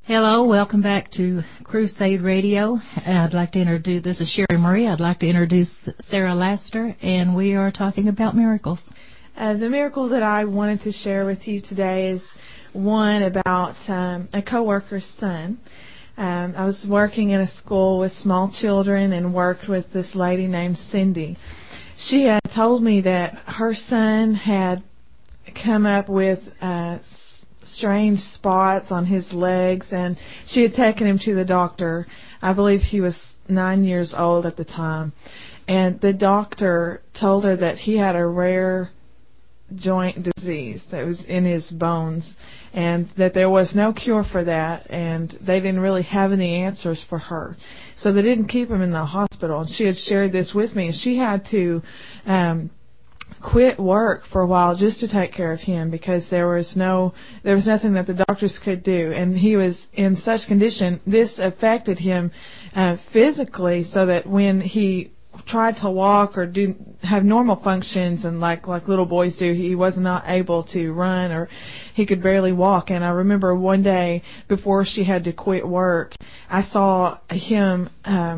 Hello, welcome back to Crusade Radio. I'd like to introduce, this is Sherry Murray. I'd like to introduce Sarah Laster, and we are talking about miracles. The miracle that I wanted to share with you today is one about a coworker's son. I was working in a school with small children and worked with this lady named Cindy. She had told me that her son had come up with strange spots on his legs, and she had taken him to the doctor. I believe he was 9 years old at the time, and the doctor told her that he had a rare joint disease that was in his bones, and that there was no cure for that, and they didn't really have any answers for her, so they didn't keep him in the hospital. And she had shared this with me, and she had to quit work for a while just to take care of him, because there was nothing that the doctors could do, and he was in such condition. This affected him physically, so that when he tried to walk or have normal functions, and like little boys do, he was not able to run, or he could barely walk. And I remember one day before she had to quit work, I saw him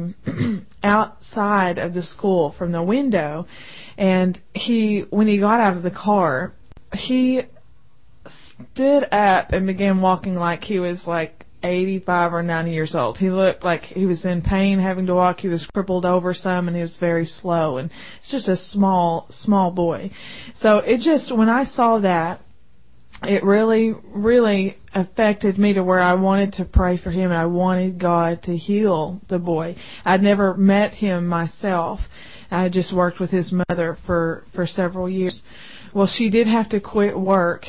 outside of the school from the window, and when he got out of the car, he stood up and began walking like he was like 85 or 90 years old. He looked like he was in pain having to walk. He was crippled over some, and he was very slow. And it's just a small boy. So when I saw that, it really, really affected me to where I wanted to pray for him, and I wanted God to heal the boy. I'd never met him myself. I just worked with his mother for several years. Well, she did have to quit work,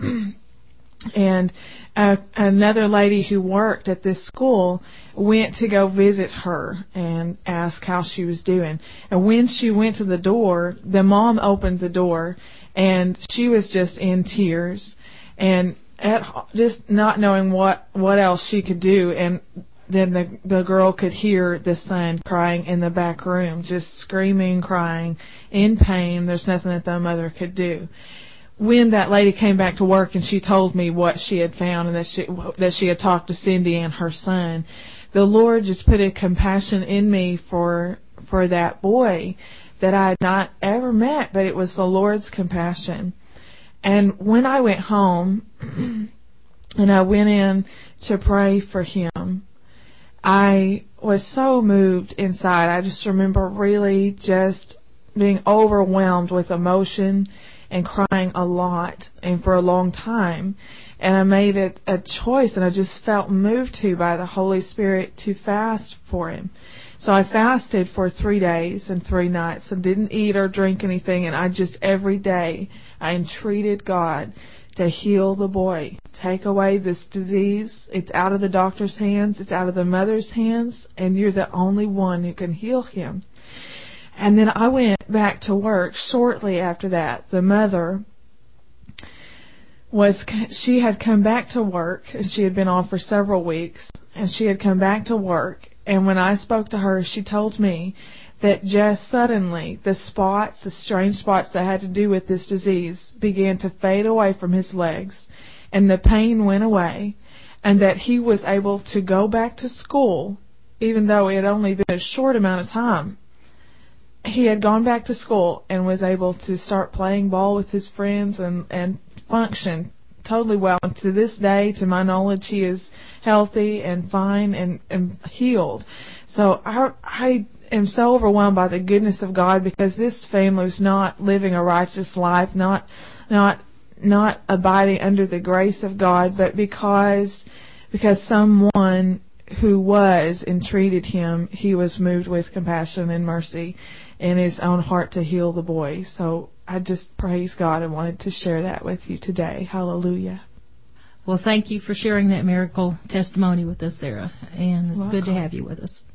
and another lady who worked at this school went to go visit her and ask how she was doing. And when she went to the door, the mom opened the door, and she was just in tears and just not knowing what else she could do. And then the girl could hear the son crying in the back room, just screaming, crying, in pain. There's nothing that the mother could do. When that lady came back to work and she told me what she had found, and that she had talked to Cindy and her son, the Lord just put a compassion in me for that boy that I had not ever met, but it was the Lord's compassion. And when I went home and I went in to pray for him, I was so moved inside. I just remember really just being overwhelmed with emotion and crying a lot and for a long time. And I made it a choice, and I just felt moved by the Holy Spirit to fast for him. So I fasted for 3 days and 3 nights and didn't eat or drink anything. And I just every day I entreated God to heal the boy, take away this disease. It's out of the doctor's hands, it's out of the mother's hands, and you're the only one who can heal him. And then I went back to work shortly after that. The mother she had come back to work. She had been off for several weeks, and she had come back to work. And when I spoke to her, she told me that just suddenly the strange spots that had to do with this disease began to fade away from his legs, and the pain went away, and that he was able to go back to school, even though it had only been a short amount of time. He had gone back to school and was able to start playing ball with his friends and function totally well. And to this day, to my knowledge, he is healthy and fine and healed. So I am so overwhelmed by the goodness of God, because this family was not living a righteous life, not abiding under the grace of God, but because someone who was entreated him, he was moved with compassion and mercy in his own heart to heal the boy. So I just praise God and wanted to share that with you today. Hallelujah. Well, thank you for sharing that miracle testimony with us, Sarah, and it's good to have you with us.